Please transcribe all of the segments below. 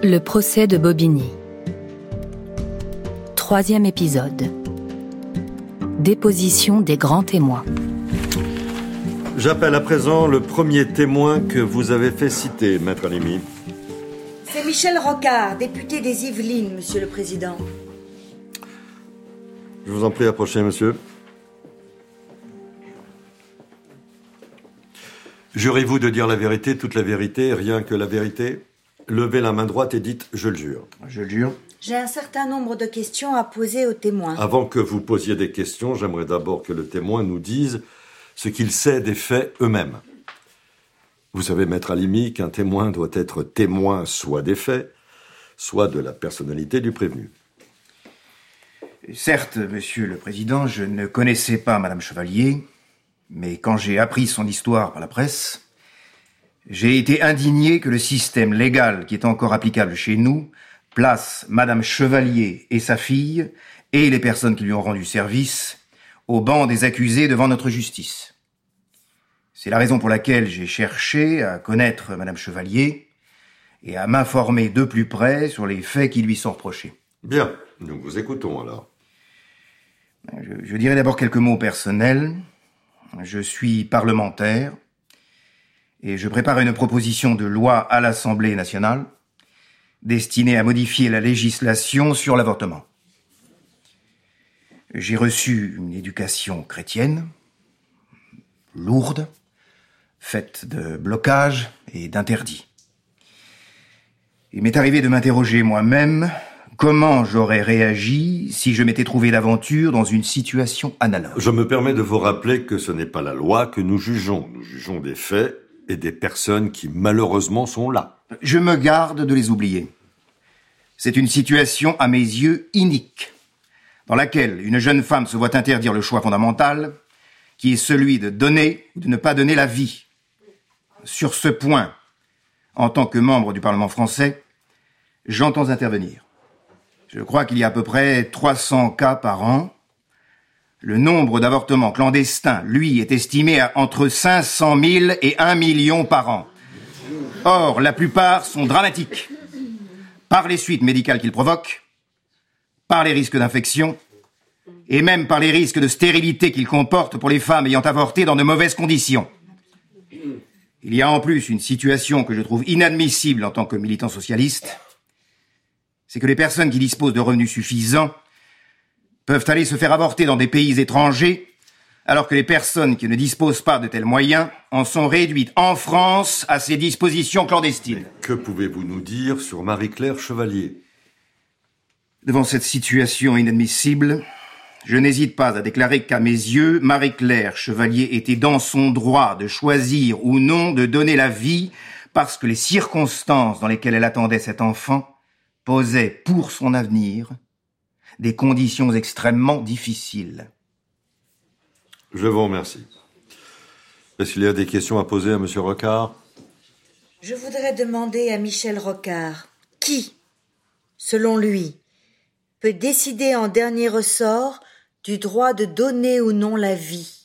Le procès de Bobigny. 3e épisode. Déposition des grands témoins. J'appelle à présent le premier témoin que vous avez fait citer, Maître Alimi. C'est Michel Rocard, député des Yvelines, Monsieur le Président. Je vous en prie, approchez, monsieur. Jurez-vous de dire la vérité, toute la vérité, rien que la vérité? Levez la main droite et dites « je le jure ». Je le jure. J'ai un certain nombre de questions à poser aux témoins. Avant que vous posiez des questions, j'aimerais d'abord que le témoin nous dise ce qu'il sait des faits eux-mêmes. Vous savez, Maître Alimi, qu'un témoin doit être témoin soit des faits, soit de la personnalité du prévenu. Certes, Monsieur le Président, je ne connaissais pas Madame Chevalier, mais quand j'ai appris son histoire par la presse, j'ai été indigné que le système légal qui est encore applicable chez nous place Madame Chevalier et sa fille, et les personnes qui lui ont rendu service, au banc des accusés devant notre justice. C'est la raison pour laquelle j'ai cherché à connaître Madame Chevalier et à m'informer de plus près sur les faits qui lui sont reprochés. Bien, nous vous écoutons alors. Je dirais d'abord quelques mots personnels. Je suis parlementaire et je prépare une proposition de loi à l'Assemblée nationale destinée à modifier la législation sur l'avortement. J'ai reçu une éducation chrétienne, lourde, faite de blocages et d'interdits. Il m'est arrivé de m'interroger moi-même comment j'aurais réagi si je m'étais trouvé d'aventure dans une situation analogue. Je me permets de vous rappeler que ce n'est pas la loi que nous jugeons. Nous jugeons des faits et des personnes qui malheureusement sont là. Je me garde de les oublier. C'est une situation à mes yeux inique, dans laquelle une jeune femme se voit interdire le choix fondamental, qui est celui de donner ou de ne pas donner la vie. Sur ce point, en tant que membre du Parlement français, j'entends intervenir. Je crois qu'il y a à peu près 300 cas par an. Le nombre d'avortements clandestins, lui, est estimé à entre 500 000 et 1 million par an. Or, la plupart sont dramatiques, par les suites médicales qu'ils provoquent, par les risques d'infection, et même par les risques de stérilité qu'ils comportent pour les femmes ayant avorté dans de mauvaises conditions. Il y a en plus une situation que je trouve inadmissible en tant que militant socialiste, c'est que les personnes qui disposent de revenus suffisants peuvent aller se faire avorter dans des pays étrangers, alors que les personnes qui ne disposent pas de tels moyens en sont réduites en France à ces dispositions clandestines. Mais que pouvez-vous nous dire sur Marie-Claire Chevalier? Devant cette situation inadmissible, je n'hésite pas à déclarer qu'à mes yeux, Marie-Claire Chevalier était dans son droit de choisir ou non de donner la vie parce que les circonstances dans lesquelles elle attendait cet enfant posaient pour son avenir des conditions extrêmement difficiles. Je vous remercie. Est-ce qu'il y a des questions à poser à M. Rocard? Je voudrais demander à Michel Rocard, qui, selon lui, peut décider en dernier ressort du droit de donner ou non la vie?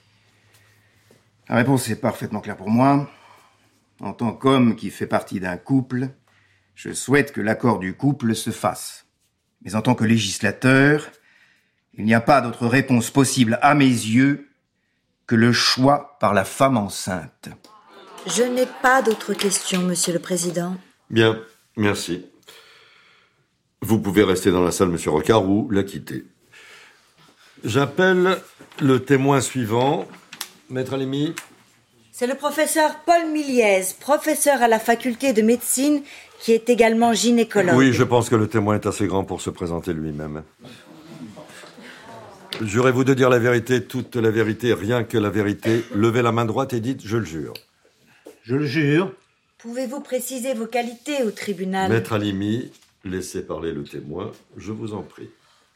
La réponse est parfaitement claire pour moi. En tant qu'homme qui fait partie d'un couple, je souhaite que l'accord du couple se fasse. Mais en tant que législateur, il n'y a pas d'autre réponse possible à mes yeux que le choix par la femme enceinte. Je n'ai pas d'autres questions, Monsieur le Président. Bien, merci. Vous pouvez rester dans la salle, M. Rocard, ou la quitter. J'appelle le témoin suivant. Maître Alimi. C'est le professeur Paul Miliez, professeur à la faculté de médecine, qui est également gynécologue. Oui, je pense que le témoin est assez grand pour se présenter lui-même. Jurez-vous de dire la vérité, toute la vérité, rien que la vérité. Levez la main droite et dites « je le jure ». Je le jure. Pouvez-vous préciser vos qualités au tribunal? Maître Alimi, laissez parler le témoin, je vous en prie.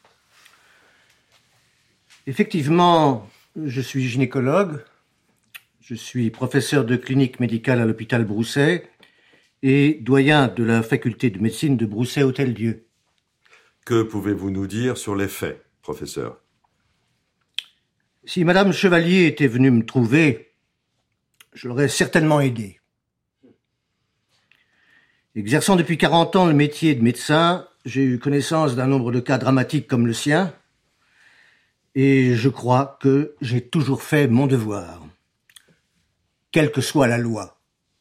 Effectivement, je suis gynécologue. Je suis professeur de clinique médicale à l'hôpital Broussais et doyen de la faculté de médecine de Broussais-Hôtel-Dieu. Que pouvez-vous nous dire sur les faits, professeur? Si Madame Chevalier était venue me trouver, je l'aurais certainement aidée. Exerçant depuis 40 ans le métier de médecin, j'ai eu connaissance d'un nombre de cas dramatiques comme le sien, et je crois que j'ai toujours fait mon devoir, quelle que soit la loi.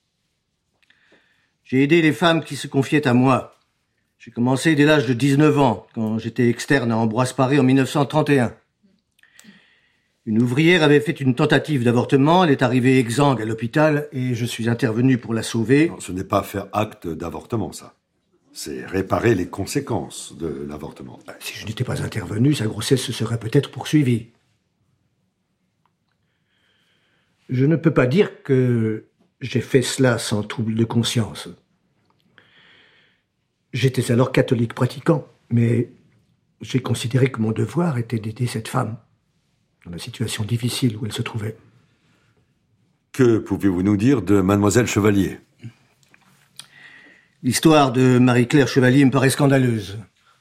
J'ai aidé les femmes qui se confiaient à moi. J'ai commencé dès l'âge de 19 ans, quand j'étais externe à Ambroise Paré en 1931. Une ouvrière avait fait une tentative d'avortement, elle est arrivée exsangue à l'hôpital et je suis intervenu pour la sauver. Non, ce n'est pas faire acte d'avortement, ça. C'est réparer les conséquences de l'avortement. Si je n'étais pas intervenu, sa grossesse se serait peut-être poursuivie. Je ne peux pas dire que j'ai fait cela sans trouble de conscience. J'étais alors catholique pratiquant, mais j'ai considéré que mon devoir était d'aider cette femme dans la situation difficile où elle se trouvait. Que pouvez-vous nous dire de Mademoiselle Chevalier ? L'histoire de Marie-Claire Chevalier me paraît scandaleuse.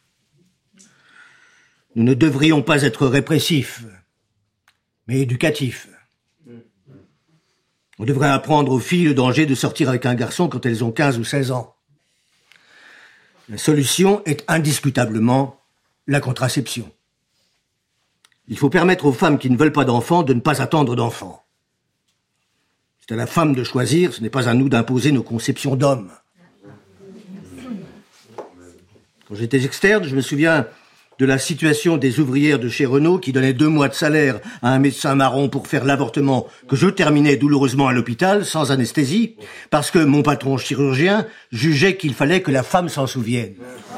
Nous ne devrions pas être répressifs, mais éducatifs. On devrait apprendre aux filles le danger de sortir avec un garçon quand elles ont 15 ou 16 ans. La solution est indiscutablement la contraception. Il faut permettre aux femmes qui ne veulent pas d'enfants de ne pas attendre d'enfants. C'est à la femme de choisir, ce n'est pas à nous d'imposer nos conceptions d'hommes. Quand j'étais externe, je me souviens de la situation des ouvrières de chez Renault qui donnaient 2 mois de salaire à un médecin marron pour faire l'avortement que je terminais douloureusement à l'hôpital, sans anesthésie, parce que mon patron chirurgien jugeait qu'il fallait que la femme s'en souvienne.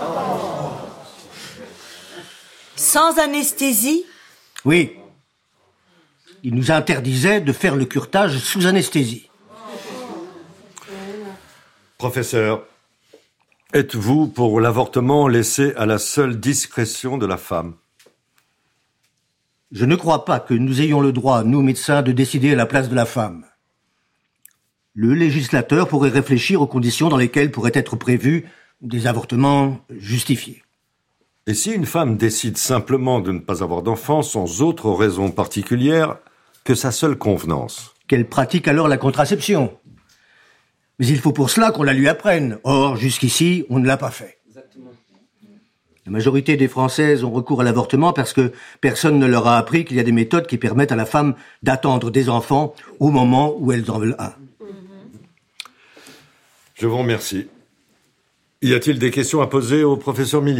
Sans anesthésie ? Oui. Il nous interdisait de faire le curetage sous anesthésie. Professeur, êtes-vous pour l'avortement laissé à la seule discrétion de la femme ? Je ne crois pas que nous ayons le droit, nous médecins, de décider à la place de la femme. Le législateur pourrait réfléchir aux conditions dans lesquelles pourraient être prévus des avortements justifiés. Et si une femme décide simplement de ne pas avoir d'enfant sans autre raison particulière que sa seule convenance ? Qu'elle pratique alors la contraception. Mais il faut pour cela qu'on la lui apprenne. Or, jusqu'ici, on ne l'a pas fait. Exactement. La majorité des Françaises ont recours à l'avortement parce que personne ne leur a appris qu'il y a des méthodes qui permettent à la femme d'attendre des enfants au moment où elles en veulent un. Je vous remercie. Y a-t-il des questions à poser au professeur Miliez ?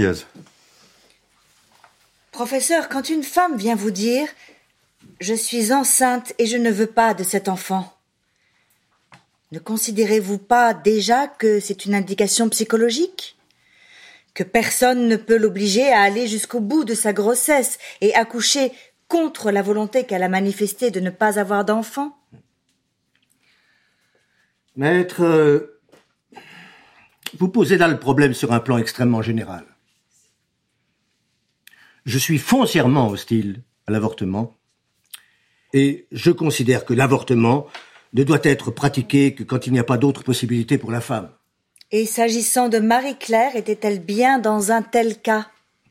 Professeur, quand une femme vient vous dire « Je suis enceinte et je ne veux pas de cet enfant », ne considérez-vous pas déjà que c'est une indication psychologique ? Que personne ne peut l'obliger à aller jusqu'au bout de sa grossesse et accoucher contre la volonté qu'elle a manifestée de ne pas avoir d'enfant ? Maître, vous posez là le problème sur un plan extrêmement général. Je suis foncièrement hostile à l'avortement et je considère que l'avortement ne doit être pratiqué que quand il n'y a pas d'autre possibilité pour la femme. Et s'agissant de Marie-Claire, était-elle bien dans un tel cas ?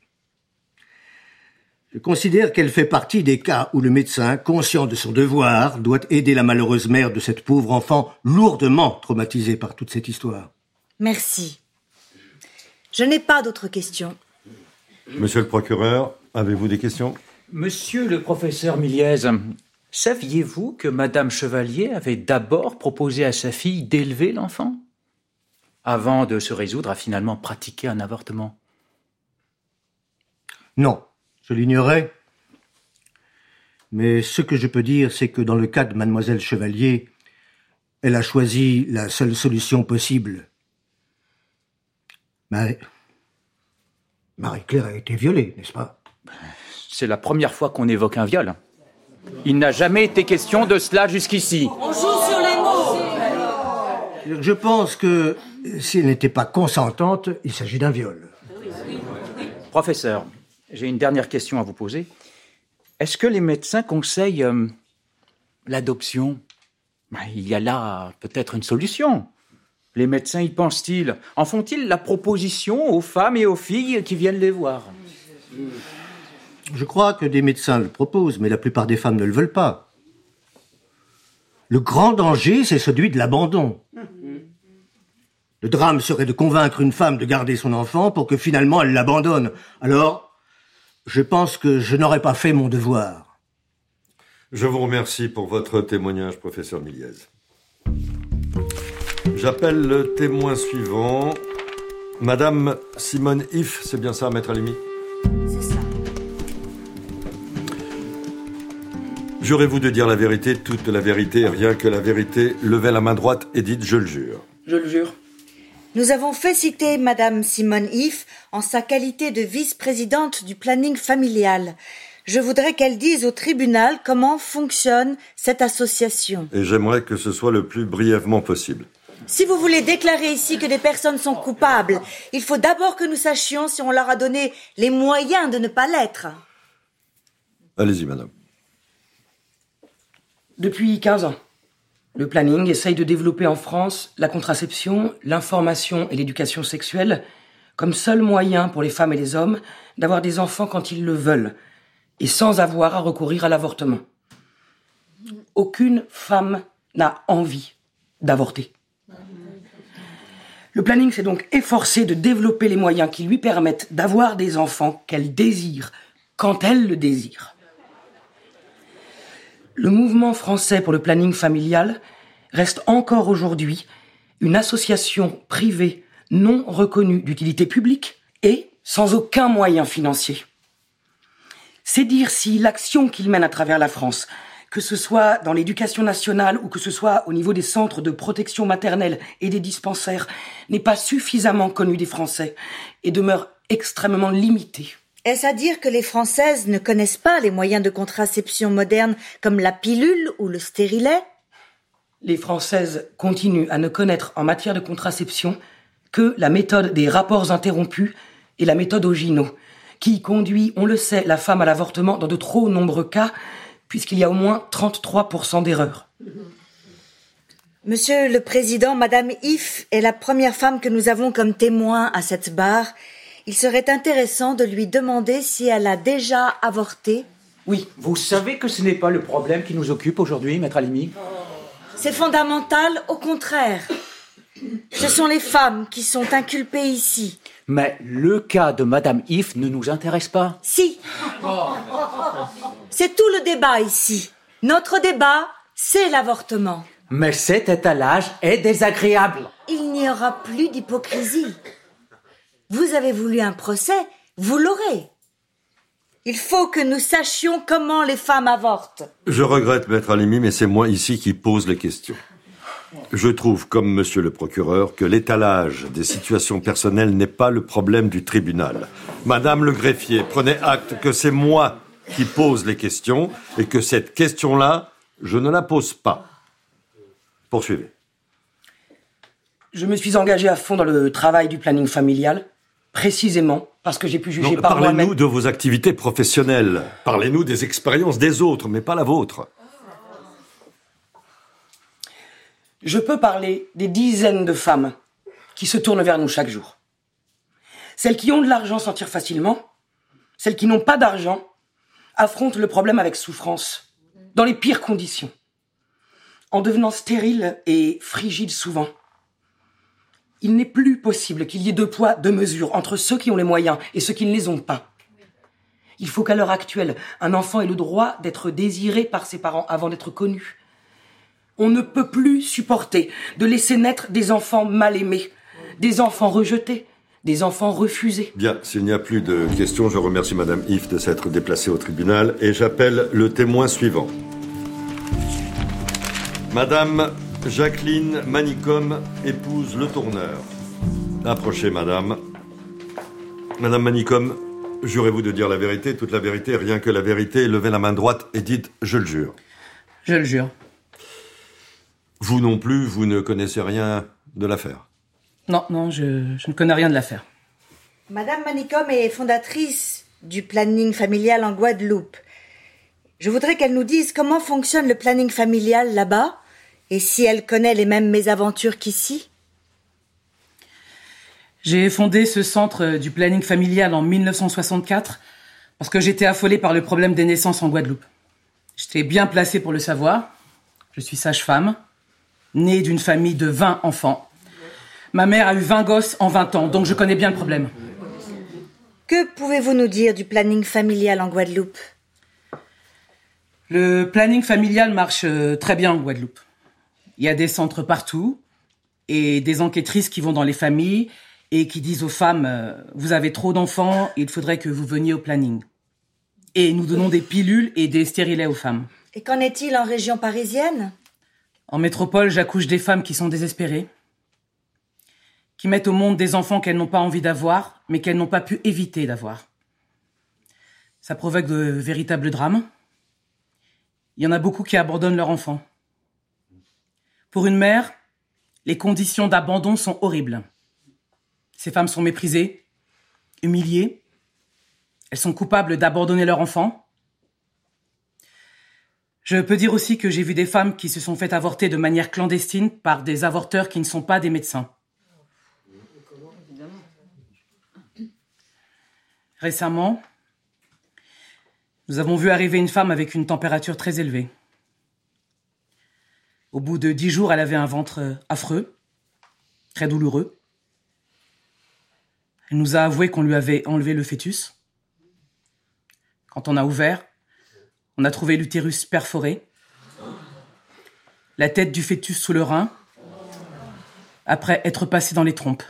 Je considère qu'elle fait partie des cas où le médecin, conscient de son devoir, doit aider la malheureuse mère de cette pauvre enfant lourdement traumatisée par toute cette histoire. Merci. Je n'ai pas d'autres questions. Monsieur le procureur, avez-vous des questions ? Monsieur le professeur Miliez, saviez-vous que Madame Chevalier avait d'abord proposé à sa fille d'élever l'enfant avant de se résoudre à finalement pratiquer un avortement ? Non, je l'ignorais. Mais ce que je peux dire, c'est que dans le cas de Mademoiselle Chevalier, elle a choisi la seule solution possible. Marie-Claire a été violée, n'est-ce pas ? C'est la première fois qu'on évoque un viol. Il n'a jamais été question de cela jusqu'ici. On joue sur les mots. Je pense que si elle n'était pas consentante, il s'agit d'un viol. Professeur, j'ai une dernière question à vous poser. Est-ce que les médecins conseillent l'adoption ? Il y a là peut-être une solution. Les médecins y pensent-ils ? En font-ils la proposition aux femmes et aux filles qui viennent les voir ? Je crois que des médecins le proposent, mais la plupart des femmes ne le veulent pas. Le grand danger, c'est celui de l'abandon. Le drame serait de convaincre une femme de garder son enfant pour que finalement elle l'abandonne. Alors, je pense que je n'aurais pas fait mon devoir. Je vous remercie pour votre témoignage, professeur Miliez. J'appelle le témoin suivant. Madame Simone If, c'est bien ça, maître Halimi? C'est ça. Jurez-vous de dire la vérité, toute la vérité, et rien que la vérité? Levez la main droite et dites « je le jure ». Je le jure. Nous avons fait citer Madame Simone If en sa qualité de vice-présidente du planning familial. Je voudrais qu'elle dise au tribunal comment fonctionne cette association. Et j'aimerais que ce soit le plus brièvement possible. Si vous voulez déclarer ici que des personnes sont coupables, il faut d'abord que nous sachions si on leur a donné les moyens de ne pas l'être. Allez-y, madame. Depuis 15 ans, le planning essaye de développer en France la contraception, l'information et l'éducation sexuelle comme seul moyen pour les femmes et les hommes d'avoir des enfants quand ils le veulent et sans avoir à recourir à l'avortement. Aucune femme n'a envie d'avorter. Le planning s'est donc efforcé de développer les moyens qui lui permettent d'avoir des enfants qu'elle désire, quand elle le désire. Le mouvement français pour le planning familial reste encore aujourd'hui une association privée non reconnue d'utilité publique et sans aucun moyen financier. C'est dire si l'action qu'il mène à travers la France, que ce soit dans l'éducation nationale ou que ce soit au niveau des centres de protection maternelle et des dispensaires, n'est pas suffisamment connue des Français et demeure extrêmement limitée. Est-ce à dire que les Françaises ne connaissent pas les moyens de contraception modernes comme la pilule ou le stérilet? Les Françaises continuent à ne connaître en matière de contraception que la méthode des rapports interrompus et la méthode Ogino, qui conduit, on le sait, la femme à l'avortement dans de trop nombreux cas, puisqu'il y a au moins 33% d'erreurs. Monsieur le Président, Madame If est la première femme que nous avons comme témoin à cette barre. Il serait intéressant de lui demander si elle a déjà avorté. Oui. Vous savez que ce n'est pas le problème qui nous occupe aujourd'hui, maître Halimi? C'est fondamental, au contraire. Ce sont les femmes qui sont inculpées ici. Mais le cas de Madame If ne nous intéresse pas. Si. C'est tout le débat ici. Notre débat, c'est l'avortement. Mais cet étalage est désagréable. Il n'y aura plus d'hypocrisie. Vous avez voulu un procès, vous l'aurez. Il faut que nous sachions comment les femmes avortent. Je regrette, maître Halimi, mais c'est moi ici qui pose les questions. Je trouve, comme monsieur le procureur, que l'étalage des situations personnelles n'est pas le problème du tribunal. Madame le greffier, prenez acte que c'est moi qui pose les questions et que cette question-là, je ne la pose pas. Poursuivez. Je me suis engagé à fond dans le travail du planning familial, précisément parce que j'ai pu juger par moi-même. Parlez-nous de vos activités professionnelles. Parlez-nous des expériences des autres, mais pas la vôtre. Je peux parler des dizaines de femmes qui se tournent vers nous chaque jour. Celles qui ont de l'argent s'en tirent facilement. Celles qui n'ont pas d'argent affrontent le problème avec souffrance, dans les pires conditions, en devenant stériles et frigides souvent. Il n'est plus possible qu'il y ait deux poids, deux mesures entre ceux qui ont les moyens et ceux qui ne les ont pas. Il faut qu'à l'heure actuelle, un enfant ait le droit d'être désiré par ses parents avant d'être connu. On ne peut plus supporter de laisser naître des enfants mal aimés, des enfants rejetés, des enfants refusés. Bien, s'il n'y a plus de questions, je remercie Madame If de s'être déplacée au tribunal et j'appelle le témoin suivant. Madame Jacqueline Manicom, épouse Le Tourneur. Approchez, madame. Madame Manicom, jurez-vous de dire la vérité, toute la vérité, rien que la vérité, levez la main droite et dites « je le jure ». Je le jure. Vous non plus, vous ne connaissez rien de l'affaire? Non, je ne connais rien de l'affaire. Madame Manicom est fondatrice du planning familial en Guadeloupe. Je voudrais qu'elle nous dise comment fonctionne le planning familial là-bas et si elle connaît les mêmes mésaventures qu'ici. J'ai fondé ce centre du planning familial en 1964 parce que j'étais affolée par le problème des naissances en Guadeloupe. J'étais bien placée pour le savoir. Je suis sage-femme, née d'une famille de 20 enfants. Ma mère a eu 20 gosses en 20 ans, donc je connais bien le problème. Que pouvez-vous nous dire du planning familial en Guadeloupe? Le planning familial marche très bien en Guadeloupe. Il y a des centres partout et des enquêtrices qui vont dans les familles et qui disent aux femmes « Vous avez trop d'enfants, il faudrait que vous veniez au planning ». Et nous donnons des pilules et des stérilets aux femmes. Et qu'en est-il en région parisienne? En métropole, j'accouche des femmes qui sont désespérées, qui mettent au monde des enfants qu'elles n'ont pas envie d'avoir, mais qu'elles n'ont pas pu éviter d'avoir. Ça provoque de véritables drames. Il y en a beaucoup qui abandonnent leur enfant. Pour une mère, les conditions d'abandon sont horribles. Ces femmes sont méprisées, humiliées. Elles sont coupables d'abandonner leur enfant. Je peux dire aussi que j'ai vu des femmes qui se sont faites avorter de manière clandestine par des avorteurs qui ne sont pas des médecins. Récemment, nous avons vu arriver une femme avec une température très élevée. Au bout de 10 jours, elle avait un ventre affreux, très douloureux. Elle nous a avoué qu'on lui avait enlevé le fœtus. Quand on a ouvert, on a trouvé l'utérus perforé, la tête du fœtus sous le rein, après être passée dans les trompes.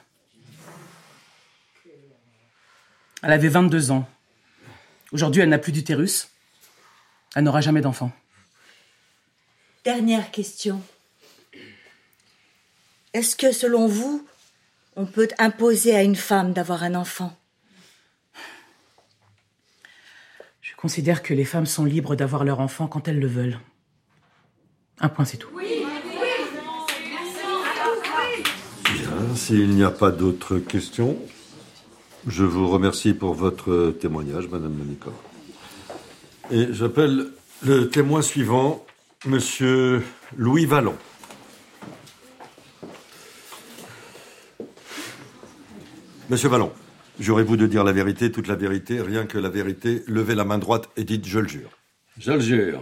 Elle avait 22 ans. Aujourd'hui, elle n'a plus d'utérus. Elle n'aura jamais d'enfant. Dernière question. Est-ce que, selon vous, on peut imposer à une femme d'avoir un enfant? Je considère que les femmes sont libres d'avoir leur enfant quand elles le veulent. Un point, c'est tout. Bien, s'il n'y a pas d'autres questions, je vous remercie pour votre témoignage, Madame Monicor. Et j'appelle le témoin suivant, Monsieur Louis Vallon. Monsieur Vallon, jurez-vous de dire la vérité, toute la vérité, rien que la vérité? Levez la main droite et dites « je le jure ». Je le jure.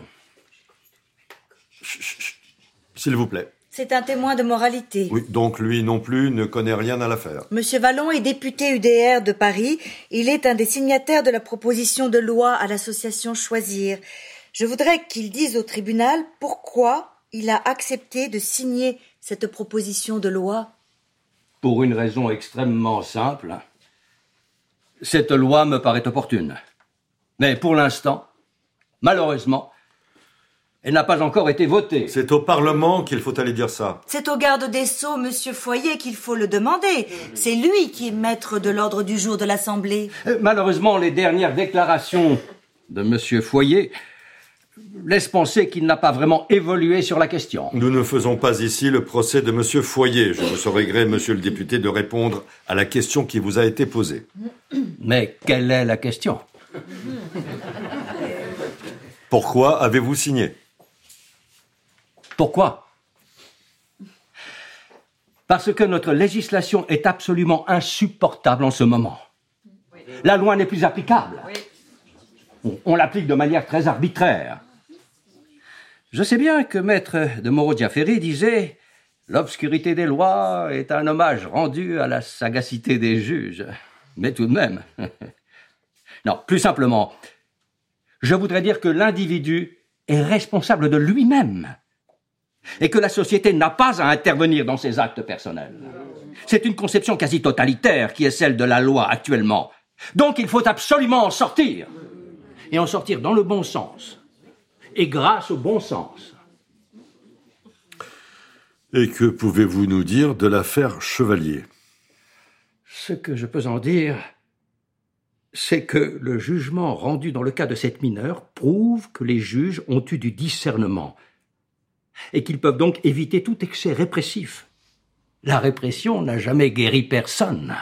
Chut, s'il vous plaît. C'est un témoin de moralité. Oui, donc lui non plus ne connaît rien à l'affaire. Monsieur Vallon est député UDR de Paris. Il est un des signataires de la proposition de loi à l'association Choisir. Je voudrais qu'il dise au tribunal pourquoi il a accepté de signer cette proposition de loi. Pour une raison extrêmement simple. Cette loi me paraît opportune. Mais pour l'instant, malheureusement, elle n'a pas encore été votée. C'est au Parlement qu'il faut aller dire ça. C'est au garde des Sceaux, Monsieur Foyer, qu'il faut le demander. C'est lui qui est maître de l'ordre du jour de l'Assemblée. Malheureusement, les dernières déclarations de Monsieur Foyer laissent penser qu'il n'a pas vraiment évolué sur la question. Nous ne faisons pas ici le procès de Monsieur Foyer. Je vous saurai gré, Monsieur le député, de répondre à la question qui vous a été posée. Mais quelle est la question? Pourquoi avez-vous signé? Pourquoi? Parce que notre législation est absolument insupportable en ce moment. La loi n'est plus applicable. On l'applique de manière très arbitraire. Je sais bien que Maître de Moreau-Diaféry disait « L'obscurité des lois est un hommage rendu à la sagacité des juges. » Mais tout de même. Non, plus simplement, je voudrais dire que l'individu est responsable de lui-même et que la société n'a pas à intervenir dans ses actes personnels. C'est une conception quasi totalitaire qui est celle de la loi actuellement. Donc il faut absolument en sortir. Et en sortir dans le bon sens. Et grâce au bon sens. Et que pouvez-vous nous dire de l'affaire Chevalier? Ce que je peux en dire, c'est que le jugement rendu dans le cas de cette mineure prouve que les juges ont eu du discernement et qu'ils peuvent donc éviter tout excès répressif. La répression n'a jamais guéri personne.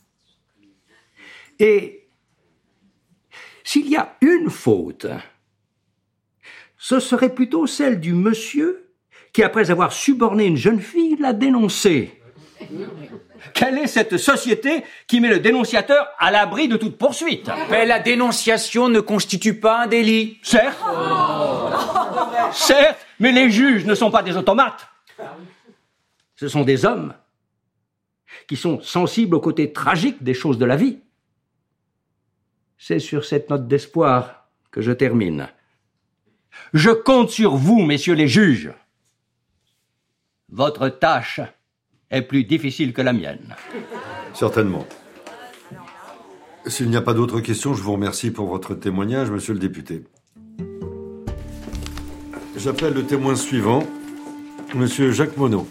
Et s'il y a une faute, ce serait plutôt celle du monsieur qui, après avoir suborné une jeune fille, l'a dénoncé. Quelle est cette société qui met le dénonciateur à l'abri de toute poursuite? Mais la dénonciation ne constitue pas un délit. Certes. Certes, mais les juges ne sont pas des automates. Ce sont des hommes. qui sont sensibles au côté tragique des choses de la vie. C'est sur cette note d'espoir que je termine. Je compte sur vous, messieurs les juges. Votre tâche est plus difficile que la mienne. Certainement. S'il n'y a pas d'autres questions, je vous remercie pour votre témoignage, monsieur le député. J'appelle le témoin suivant, monsieur Jacques Monod.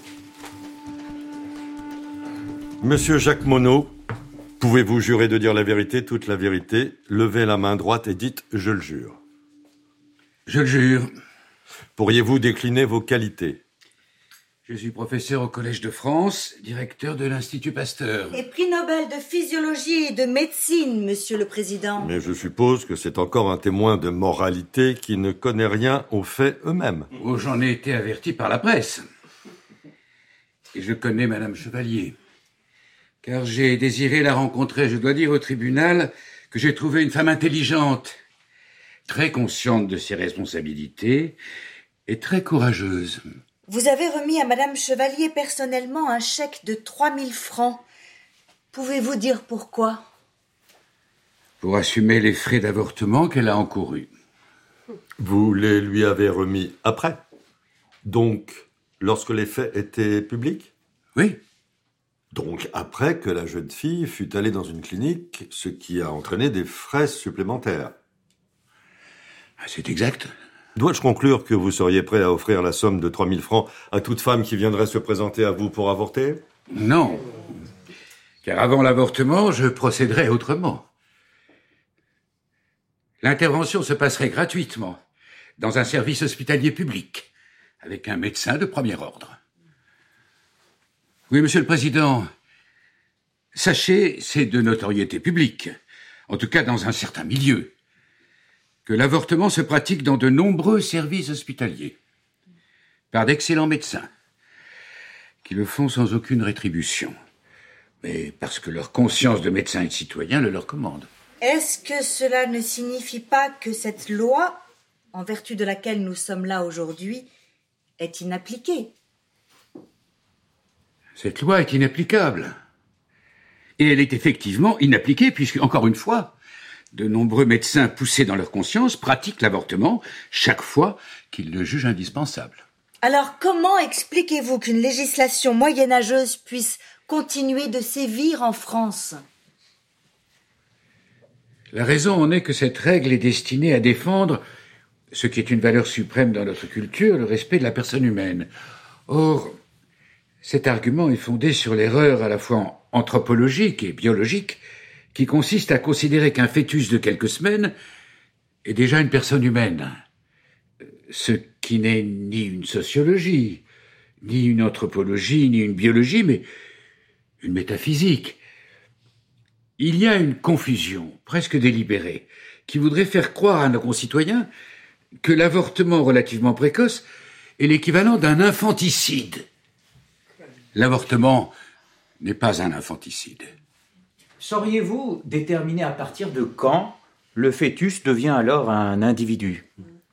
Monsieur Jacques Monod, pouvez-vous jurer de dire la vérité, toute la vérité? Levez la main droite et dites « Je le jure ». Je le jure. Pourriez-vous décliner vos qualités? Je suis professeur au Collège de France, directeur de l'Institut Pasteur. Et prix Nobel de physiologie et de médecine, monsieur le président. Mais je suppose que c'est encore un témoin de moralité qui ne connaît rien aux faits eux-mêmes. Oh, j'en ai été averti par la presse. Et je connais Madame Chevalier. Car j'ai désiré la rencontrer. Je dois dire au tribunal que j'ai trouvé une femme intelligente, très consciente de ses responsabilités et très courageuse. Vous avez remis à Madame Chevalier personnellement un chèque de 3000 francs. Pouvez-vous dire pourquoi? Pour assumer les frais d'avortement qu'elle a encourus. Vous les lui avez remis après? Donc, lorsque les faits étaient publics? Oui. Donc, après que la jeune fille fut allée dans une clinique, ce qui a entraîné des frais supplémentaires. C'est exact. Dois-je conclure que vous seriez prêt à offrir la somme de 3000 francs à toute femme qui viendrait se présenter à vous pour avorter? Non. Car avant l'avortement, je procéderais autrement. L'intervention se passerait gratuitement, dans un service hospitalier public, avec un médecin de premier ordre. Oui, monsieur le Président, sachez, c'est de notoriété publique, en tout cas dans un certain milieu, que l'avortement se pratique dans de nombreux services hospitaliers, par d'excellents médecins, qui le font sans aucune rétribution, mais parce que leur conscience de médecin et de citoyen le leur commande. Est-ce que cela ne signifie pas que cette loi, en vertu de laquelle nous sommes là aujourd'hui, est inappliquée? Cette loi est inapplicable. Et elle est effectivement inappliquée puisque, encore une fois, de nombreux médecins poussés dans leur conscience pratiquent l'avortement chaque fois qu'ils le jugent indispensable. Alors comment expliquez-vous qu'une législation moyenâgeuse puisse continuer de sévir en France? La raison en est que cette règle est destinée à défendre ce qui est une valeur suprême dans notre culture, le respect de la personne humaine. Or, cet argument est fondé sur l'erreur à la fois anthropologique et biologique qui consiste à considérer qu'un fœtus de quelques semaines est déjà une personne humaine. Ce qui n'est ni une sociologie, ni une anthropologie, ni une biologie, mais une métaphysique. Il y a une confusion, presque délibérée, qui voudrait faire croire à nos concitoyens que l'avortement relativement précoce est l'équivalent d'un infanticide. L'avortement n'est pas un infanticide. Sauriez-vous déterminer à partir de quand le fœtus devient alors un individu?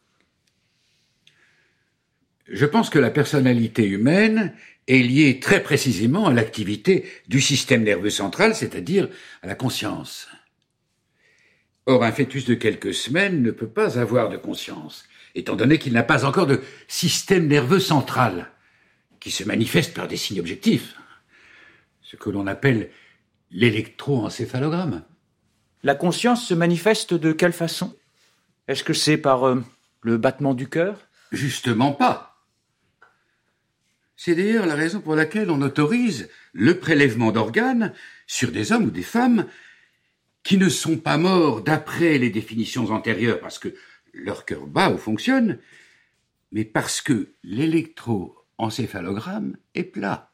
Je pense que la personnalité humaine est liée très précisément à l'activité du système nerveux central, c'est-à-dire à la conscience. Or, un fœtus de quelques semaines ne peut pas avoir de conscience, étant donné qu'il n'a pas encore de système nerveux central, qui se manifeste par des signes objectifs, ce que l'on appelle l'électroencéphalogramme. La conscience se manifeste de quelle façon? Est-ce que c'est par le battement du cœur? Justement pas. C'est d'ailleurs la raison pour laquelle on autorise le prélèvement d'organes sur des hommes ou des femmes qui ne sont pas morts d'après les définitions antérieures parce que leur cœur bat ou fonctionne, mais parce que l'électroencéphalogramme est plat.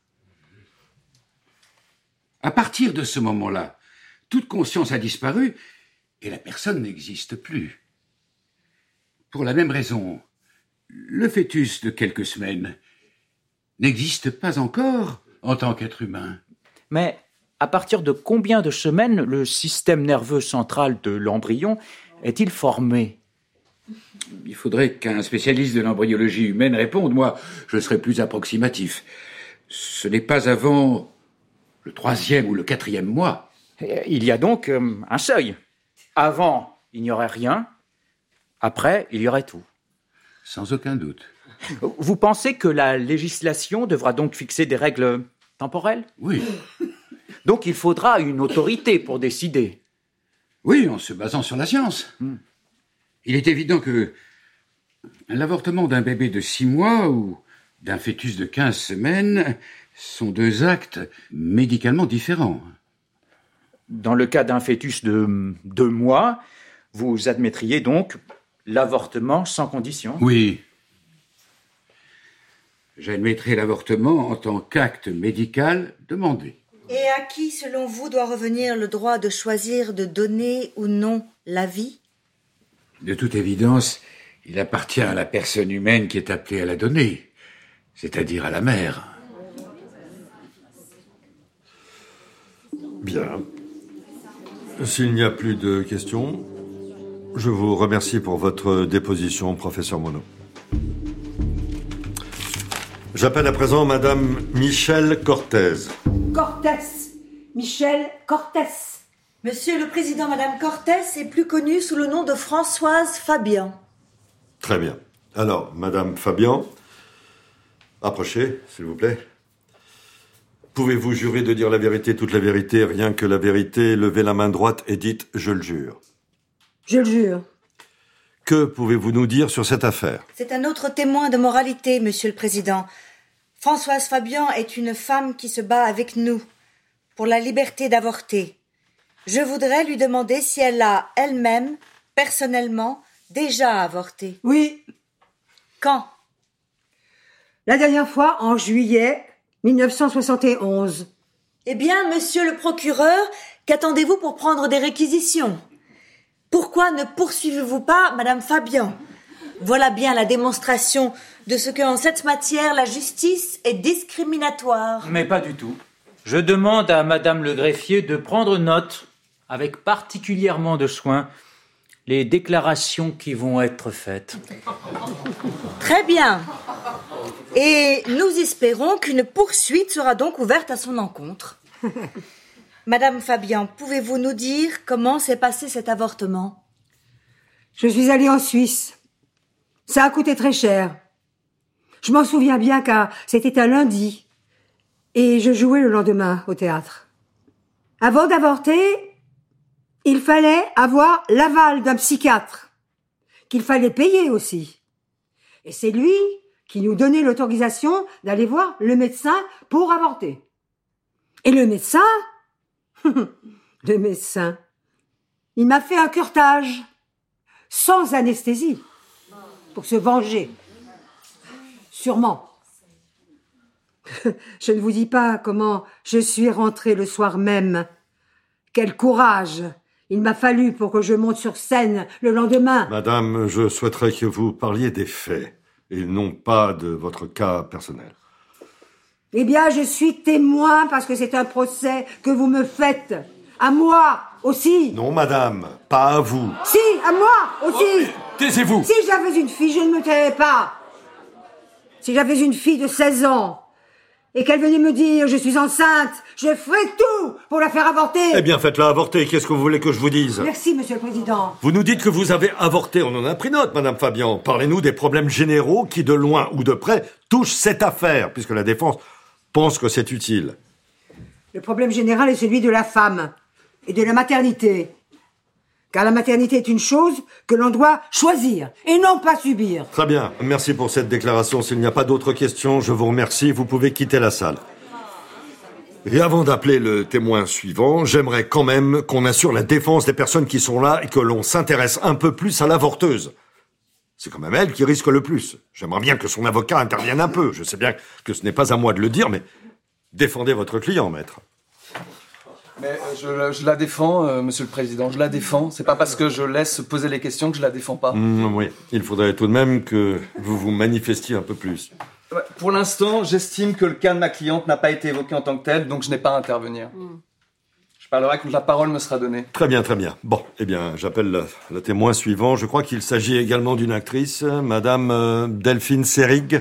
À partir de ce moment-là, toute conscience a disparu et la personne n'existe plus. Pour la même raison, le fœtus de quelques semaines n'existe pas encore en tant qu'être humain. Mais à partir de combien de semaines le système nerveux central de l'embryon est-il formé? Il faudrait qu'un spécialiste de l'embryologie humaine réponde. Moi, je serais plus approximatif. Ce n'est pas avant le 3e ou le 4e mois. Il y a donc un seuil. Avant, il n'y aurait rien. Après, il y aurait tout. Sans aucun doute. Vous pensez que la législation devra donc fixer des règles temporelles? Oui. Donc il faudra une autorité pour décider. Oui, en se basant sur la science. Il est évident que l'avortement d'un bébé de 6 mois ou d'un fœtus de 15 semaines sont 2 actes médicalement différents. Dans le cas d'un fœtus de 2 mois, vous admettriez donc l'avortement sans condition? Oui. J'admettrai l'avortement en tant qu'acte médical demandé. Et à qui, selon vous, doit revenir le droit de choisir de donner ou non la vie? De toute évidence, il appartient à la personne humaine qui est appelée à la donner, c'est-à-dire à la mère. Bien. S'il n'y a plus de questions, je vous remercie pour votre déposition, professeur Monod. J'appelle à présent Madame Michel Cortez. Michel Cortez. Monsieur le Président, Madame Cortez est plus connue sous le nom de Françoise Fabian. Très bien. Alors, Madame Fabian, approchez, s'il vous plaît. Pouvez-vous jurer de dire la vérité, toute la vérité, rien que la vérité? Levez la main droite et dites « Je le jure ». Je le jure. Que pouvez-vous nous dire sur cette affaire? C'est un autre témoin de moralité, Monsieur le Président. Françoise Fabian est une femme qui se bat avec nous pour la liberté d'avorter. Je voudrais lui demander si elle a, elle-même, personnellement, déjà avorté. Oui. Quand? La dernière fois, en juillet 1971. Eh bien, monsieur le procureur, qu'attendez-vous pour prendre des réquisitions? Pourquoi ne poursuivez-vous pas Madame Fabian? Voilà bien la démonstration de ce qu'en cette matière, la justice est discriminatoire. Mais pas du tout. Je demande à Madame le greffier de prendre note, avec particulièrement de soin, les déclarations qui vont être faites. Très bien. Et nous espérons qu'une poursuite sera donc ouverte à son encontre. Madame Fabian, pouvez-vous nous dire comment s'est passé cet avortement? Je suis allée en Suisse. Ça a coûté très cher. Je m'en souviens bien car c'était un lundi. Et je jouais le lendemain au théâtre. Avant d'avorter, il fallait avoir l'aval d'un psychiatre, qu'il fallait payer aussi. Et c'est lui qui nous donnait l'autorisation d'aller voir le médecin pour avorter. Et le médecin, il m'a fait un curetage, sans anesthésie, pour se venger. Sûrement. Je ne vous dis pas comment je suis rentrée le soir même. Quel courage il m'a fallu pour que je monte sur scène le lendemain. Madame, je souhaiterais que vous parliez des faits, et non pas de votre cas personnel. Eh bien, je suis témoin parce que c'est un procès que vous me faites. À moi aussi. Non, madame, pas à vous. Si, à moi aussi. Taisez-vous. Si j'avais une fille, je ne me tairais pas. Si j'avais une fille de 16 ans et qu'elle venait me dire « je suis enceinte », je ferais tout pour la faire avorter. Eh bien, faites-la avorter. Qu'est-ce que vous voulez que je vous dise? Merci, Monsieur le Président. Vous nous dites que vous avez avorté. On en a pris note, Madame Fabian. Parlez-nous des problèmes généraux qui, de loin ou de près, touchent cette affaire, puisque la défense pense que c'est utile. Le problème général est celui de la femme et de la maternité. Car la maternité est une chose que l'on doit choisir et non pas subir. Très bien. Merci pour cette déclaration. S'il n'y a pas d'autres questions, je vous remercie. Vous pouvez quitter la salle. Et avant d'appeler le témoin suivant, j'aimerais quand même qu'on assure la défense des personnes qui sont là et que l'on s'intéresse un peu plus à l'avorteuse. C'est quand même elle qui risque le plus. J'aimerais bien que son avocat intervienne un peu. Je sais bien que ce n'est pas à moi de le dire, mais défendez votre client, maître. Mais je la défends, Monsieur le Président, je la défends. C'est pas parce que je laisse poser les questions que je la défends pas. Oui, il faudrait tout de même que vous vous manifestiez un peu plus. Ouais, pour l'instant, j'estime que le cas de ma cliente n'a pas été évoqué en tant que tel, donc je n'ai pas à intervenir. Je parlerai quand la parole me sera donnée. Très bien, très bien. Bon, eh bien, j'appelle le témoin suivant. Je crois qu'il s'agit également d'une actrice, Madame Delphine Seyrig.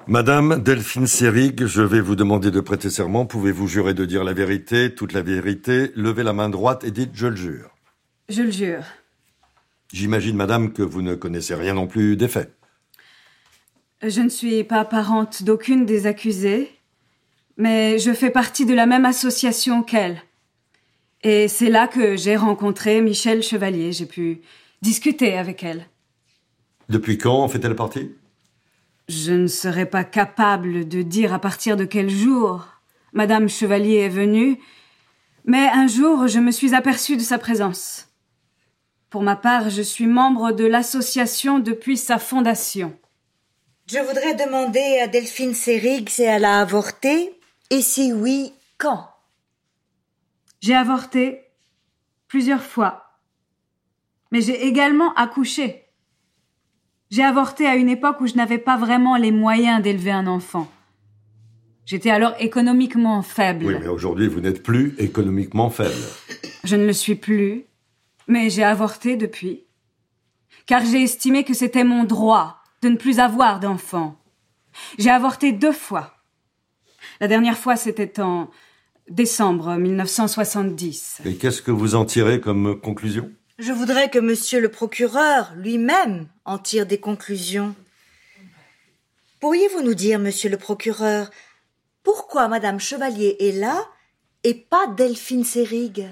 Madame Delphine Seyrig, je vais vous demander de prêter serment. Pouvez-vous jurer de dire la vérité, toute la vérité? Levez la main droite et dites « je le jure ». Je le jure. J'imagine, madame, que vous ne connaissez rien non plus des faits. Je ne suis pas parente d'aucune des accusées, mais je fais partie de la même association qu'elle. Et c'est là que j'ai rencontré Michel Chevalier. J'ai pu discuter avec elle. Depuis quand en fait-elle partie? Je ne serais pas capable de dire à partir de quel jour Madame Chevalier est venue, mais un jour, je me suis aperçue de sa présence. Pour ma part, je suis membre de l'association depuis sa fondation. Je voudrais demander à Delphine Seyrig si elle a avorté, et si oui, quand? J'ai avorté plusieurs fois, mais j'ai également accouché. J'ai avorté à une époque où je n'avais pas vraiment les moyens d'élever un enfant. J'étais alors économiquement faible. Oui, mais aujourd'hui, vous n'êtes plus économiquement faible. Je ne le suis plus, mais j'ai avorté depuis. Car j'ai estimé que c'était mon droit de ne plus avoir d'enfant. J'ai avorté 2 fois. La dernière fois, c'était en décembre 1970. Et qu'est-ce que vous en tirez comme conclusion? Je voudrais que monsieur le procureur lui-même en tire des conclusions. Pourriez-vous nous dire, monsieur le procureur, pourquoi madame Chevalier est là et pas Delphine Seyrig?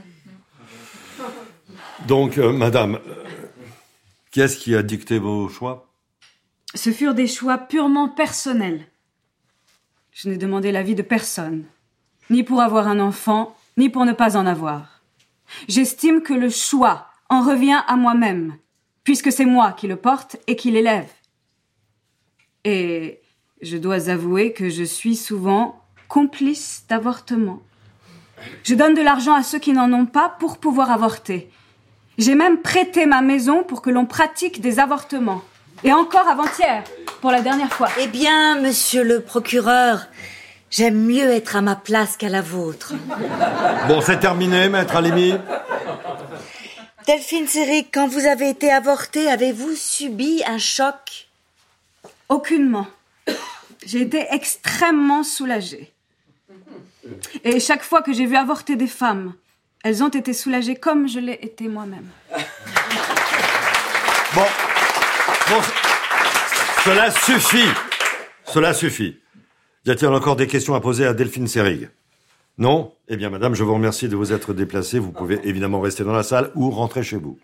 Donc, madame, qui est-ce qui a dicté vos choix? Ce furent des choix purement personnels. Je n'ai demandé l'avis de personne, ni pour avoir un enfant, ni pour ne pas en avoir. J'estime que le choix en revient à moi-même, puisque c'est moi qui le porte et qui l'élève. Et je dois avouer que je suis souvent complice d'avortement. Je donne de l'argent à ceux qui n'en ont pas pour pouvoir avorter. J'ai même prêté ma maison pour que l'on pratique des avortements. Et encore avant-hier, pour la dernière fois. Eh bien, monsieur le procureur, j'aime mieux être à ma place qu'à la vôtre. Bon, c'est terminé, maître Halimi. Delphine Seyrig, quand vous avez été avortée, avez-vous subi un choc? Aucunement. J'ai été extrêmement soulagée. Et chaque fois que j'ai vu avorter des femmes, elles ont été soulagées comme je l'ai été moi-même. Bon, cela suffit. Cela suffit. Y a-t-il encore des questions à poser à Delphine Seyrig? Non? Eh bien, madame, je vous remercie de vous être déplacée. Vous pouvez évidemment rester dans la salle ou rentrer chez vous.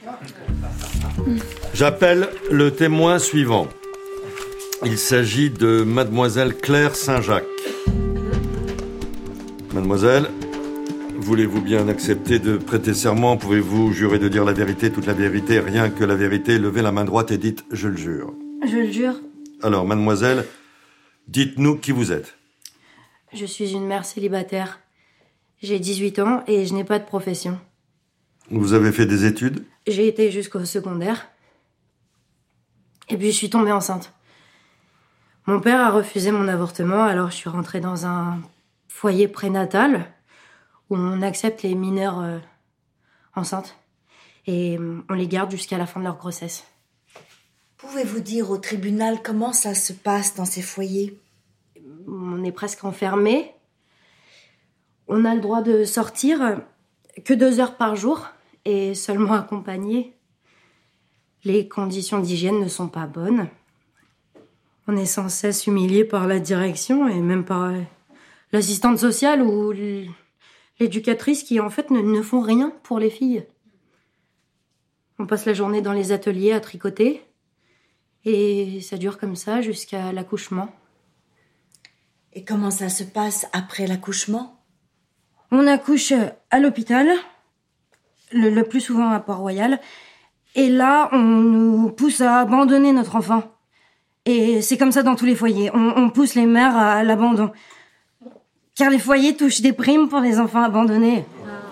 J'appelle le témoin suivant. Il s'agit de mademoiselle Claire Saint-Jacques. Mademoiselle, voulez-vous bien accepter de prêter serment? Pouvez-vous jurer de dire la vérité, toute la vérité, rien que la vérité? Levez la main droite et dites « je le jure ». Je le jure. Alors, mademoiselle, dites-nous qui vous êtes. Je suis une mère célibataire. J'ai 18 ans et je n'ai pas de profession. Vous avez fait des études? J'ai été jusqu'au secondaire. Et puis je suis tombée enceinte. Mon père a refusé mon avortement, alors je suis rentrée dans un foyer prénatal où on accepte les mineurs enceintes. Et on les garde jusqu'à la fin de leur grossesse. Pouvez-vous dire au tribunal comment ça se passe dans ces foyers? On est presque enfermé. On a le droit de sortir que 2 heures par jour et seulement accompagné. Les conditions d'hygiène ne sont pas bonnes. On est sans cesse humilié par la direction et même par l'assistante sociale ou l'éducatrice qui en fait ne font rien pour les filles. On passe la journée dans les ateliers à tricoter et ça dure comme ça jusqu'à l'accouchement. Et comment ça se passe après l'accouchement? On accouche à l'hôpital, le plus souvent à Port-Royal, et là, on nous pousse à abandonner notre enfant. Et c'est comme ça dans tous les foyers. On pousse les mères à l'abandon. Car les foyers touchent des primes pour les enfants abandonnés.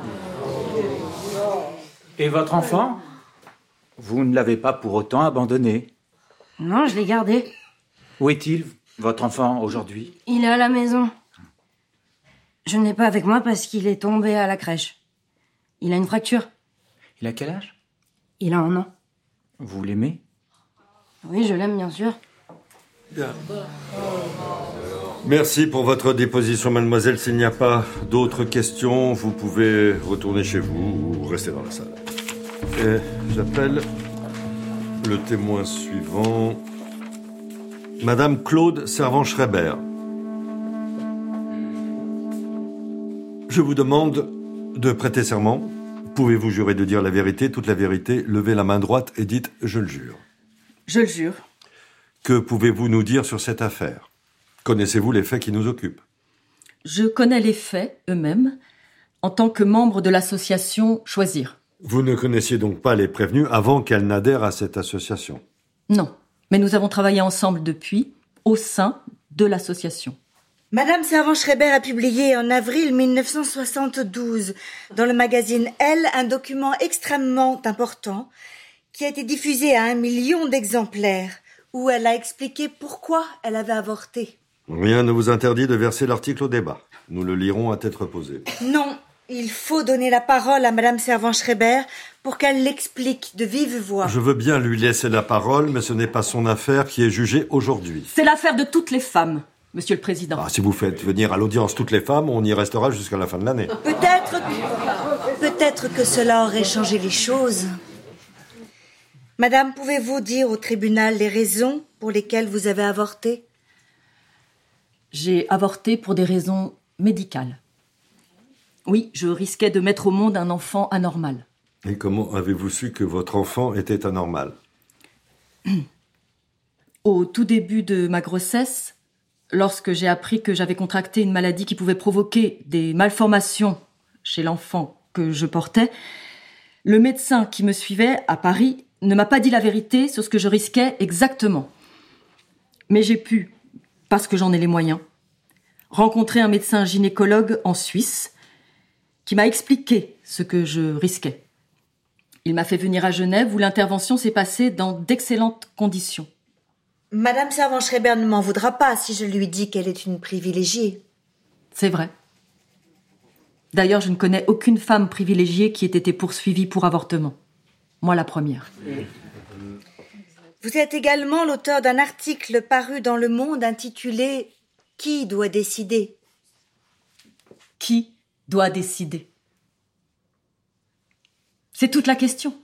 Et votre enfant? Vous ne l'avez pas pour autant abandonné? Non, je l'ai gardé. Où est-il, votre enfant, aujourd'hui? Il est à la maison. Je ne l'ai pas avec moi parce qu'il est tombé à la crèche. Il a une fracture. Il a quel âge? Il a 1 an. Vous l'aimez? Oui, je l'aime, bien sûr. Bien. Merci pour votre déposition, mademoiselle. S'il n'y a pas d'autres questions, vous pouvez retourner chez vous ou rester dans la salle. Et j'appelle le témoin suivant, Madame Claude Servan-Schreiber. Je vous demande de prêter serment. Pouvez-vous jurer de dire la vérité, toute la vérité? Levez la main droite et dites « Je le jure ». Je le jure. Que pouvez-vous nous dire sur cette affaire? Connaissez-vous les faits qui nous occupent? Je connais les faits eux-mêmes en tant que membre de l'association Choisir. Vous ne connaissiez donc pas les prévenues avant qu'elles n'adhèrent à cette association? Non, mais nous avons travaillé ensemble depuis, au sein de l'association. Madame Servan-Schreiber a publié en avril 1972 dans le magazine Elle un document extrêmement important qui a été diffusé à 1 million d'exemplaires où elle a expliqué pourquoi elle avait avorté. Rien ne vous interdit de verser l'article au débat. Nous le lirons à tête reposée. Non, il faut donner la parole à Madame Servan-Schreiber pour qu'elle l'explique de vive voix. Je veux bien lui laisser la parole, mais ce n'est pas son affaire qui est jugée aujourd'hui. C'est l'affaire de toutes les femmes, Monsieur le Président. Si vous faites venir à l'audience toutes les femmes, on y restera jusqu'à la fin de l'année. Peut-être que cela aurait changé les choses. Madame, pouvez-vous dire au tribunal les raisons pour lesquelles vous avez avorté? J'ai avorté pour des raisons médicales. Oui, je risquais de mettre au monde un enfant anormal. Et comment avez-vous su que votre enfant était anormal? Au tout début de ma grossesse, lorsque j'ai appris que j'avais contracté une maladie qui pouvait provoquer des malformations chez l'enfant que je portais, le médecin qui me suivait à Paris ne m'a pas dit la vérité sur ce que je risquais exactement. Mais j'ai pu, parce que j'en ai les moyens, rencontrer un médecin gynécologue en Suisse qui m'a expliqué ce que je risquais. Il m'a fait venir à Genève où l'intervention s'est passée dans d'excellentes conditions. Madame Servan-Schreiber ne m'en voudra pas si je lui dis qu'elle est une privilégiée. C'est vrai. D'ailleurs, je ne connais aucune femme privilégiée qui ait été poursuivie pour avortement. Moi, la première. Vous êtes également l'auteur d'un article paru dans Le Monde intitulé « Qui doit décider ?» Qui doit décider? C'est toute la question.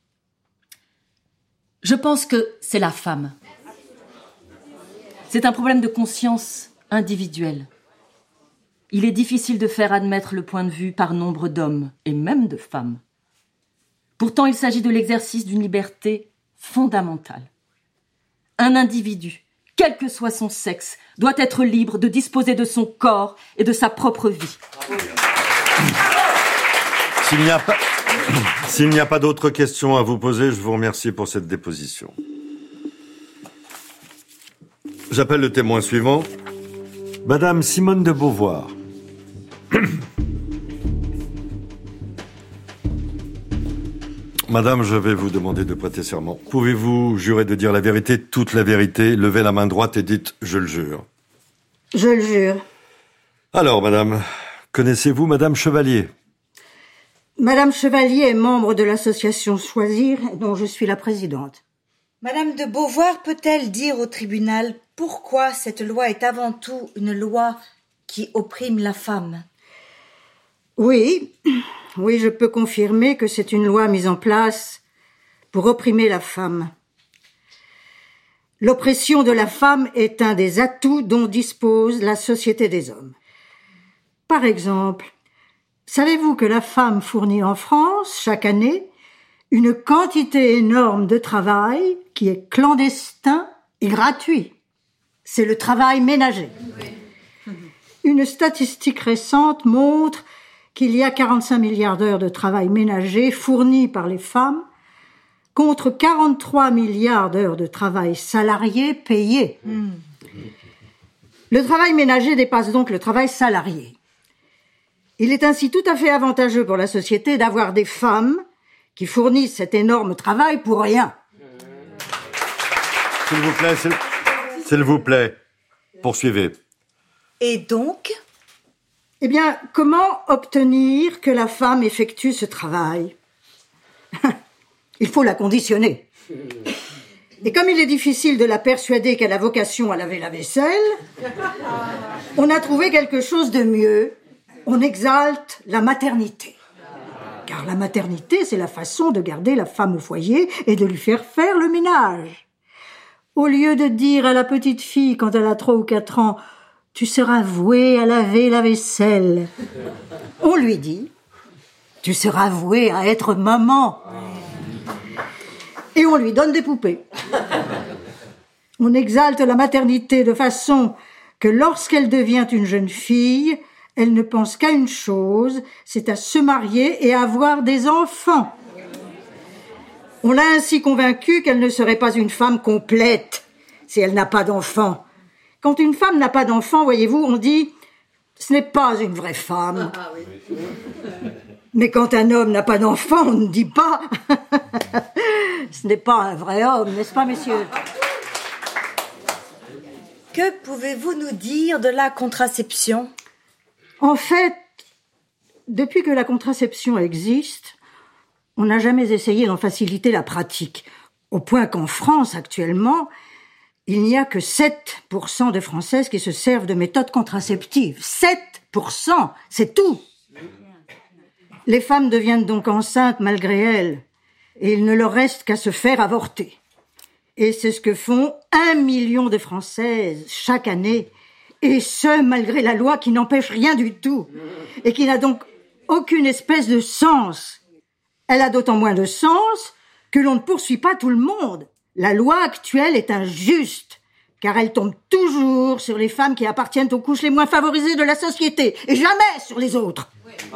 Je pense que c'est la femme. C'est un problème de conscience individuelle. Il est difficile de faire admettre le point de vue par nombre d'hommes, et même de femmes. Pourtant, il s'agit de l'exercice d'une liberté fondamentale. Un individu, quel que soit son sexe, doit être libre de disposer de son corps et de sa propre vie. S'il n'y a pas d'autres questions à vous poser, je vous remercie pour cette déposition. J'appelle le témoin suivant, Madame Simone de Beauvoir. Madame, je vais vous demander de prêter serment. Pouvez-vous jurer de dire la vérité, toute la vérité? Levez la main droite et dites « Je le jure ». Je le jure. Alors, madame, connaissez-vous Madame Chevalier? Madame Chevalier est membre de l'association Choisir, dont je suis la présidente. Madame de Beauvoir peut-elle dire au tribunal pourquoi cette loi est avant tout une loi qui opprime la femme? Oui, je peux confirmer que c'est une loi mise en place pour opprimer la femme. L'oppression de la femme est un des atouts dont dispose la société des hommes. Par exemple, savez-vous que la femme fournit en France, chaque année, une quantité énorme de travail qui est clandestin et gratuit? C'est le travail ménager. Une statistique récente montre qu'il y a 45 milliards d'heures de travail ménager fournies par les femmes contre 43 milliards d'heures de travail salarié payé. Le travail ménager dépasse donc le travail salarié. Il est ainsi tout à fait avantageux pour la société d'avoir des femmes qui fournissent cet énorme travail pour rien. S'il vous plaît, poursuivez. Et donc? Eh bien, comment obtenir que la femme effectue ce travail? Il faut la conditionner. Et comme il est difficile de la persuader qu'elle a vocation à laver la vaisselle, on a trouvé quelque chose de mieux. On exalte la maternité. Car la maternité, c'est la façon de garder la femme au foyer et de lui faire le ménage. Au lieu de dire à la petite fille, quand elle a 3 ou 4 ans, « Tu seras vouée à laver la vaisselle », on lui dit, « Tu seras vouée à être maman ». Et on lui donne des poupées. On exalte la maternité de façon que lorsqu'elle devient une jeune fille, elle ne pense qu'à une chose, c'est à se marier et à avoir des enfants. On l'a ainsi convaincue qu'elle ne serait pas une femme complète si elle n'a pas d'enfants. Quand une femme n'a pas d'enfants, voyez-vous, on dit « ce n'est pas une vraie femme ». Mais quand un homme n'a pas d'enfants, on ne dit pas « ce n'est pas un vrai homme », n'est-ce pas, messieurs ? Que pouvez-vous nous dire de la contraception ? En fait, depuis que la contraception existe, on n'a jamais essayé d'en faciliter la pratique, au point qu'en France, actuellement, il n'y a que 7% de Françaises qui se servent de méthodes contraceptives. 7%, c'est tout. Les femmes deviennent donc enceintes malgré elles, et il ne leur reste qu'à se faire avorter. Et c'est ce que font 1 million de Françaises chaque année, et ce, malgré la loi qui n'empêche rien du tout, et qui n'a donc aucune espèce de sens. Elle a d'autant moins de sens que l'on ne poursuit pas tout le monde. La loi actuelle est injuste, car elle tombe toujours sur les femmes qui appartiennent aux couches les moins favorisées de la société, et jamais sur les autres.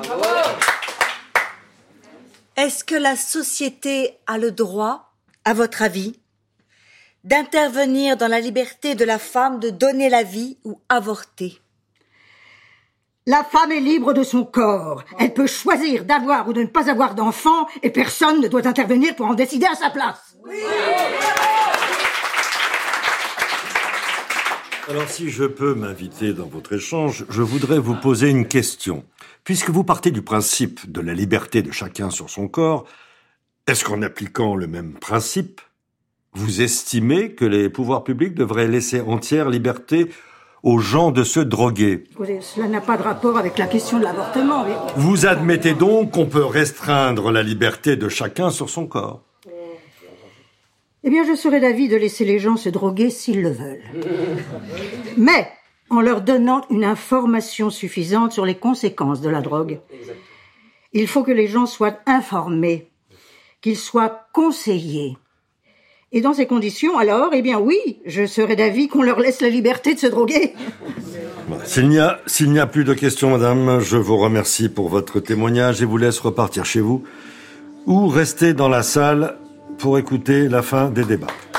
Est-ce que la société a le droit, à votre avis, d'intervenir dans la liberté de la femme de donner la vie ou avorter ? La femme est libre de son corps. Elle peut choisir d'avoir ou de ne pas avoir d'enfant et personne ne doit intervenir pour en décider à sa place. Oui. Alors, si je peux m'inviter dans votre échange, je voudrais vous poser une question. Puisque vous partez du principe de la liberté de chacun sur son corps, est-ce qu'en appliquant le même principe, vous estimez que les pouvoirs publics devraient laisser entière liberté aux gens de se droguer? Écoutez, cela n'a pas de rapport avec la question de l'avortement. Mais... Vous admettez donc qu'on peut restreindre la liberté de chacun sur son corps? Eh bien, je serais d'avis de laisser les gens se droguer s'ils le veulent. Mais en leur donnant une information suffisante sur les conséquences de la drogue. Il faut que les gens soient informés, qu'ils soient conseillés. Et dans ces conditions, alors, eh bien oui, je serais d'avis qu'on leur laisse la liberté de se droguer. S'il n'y a plus de questions, madame, je vous remercie pour votre témoignage et vous laisse repartir chez vous ou rester dans la salle pour écouter la fin des débats.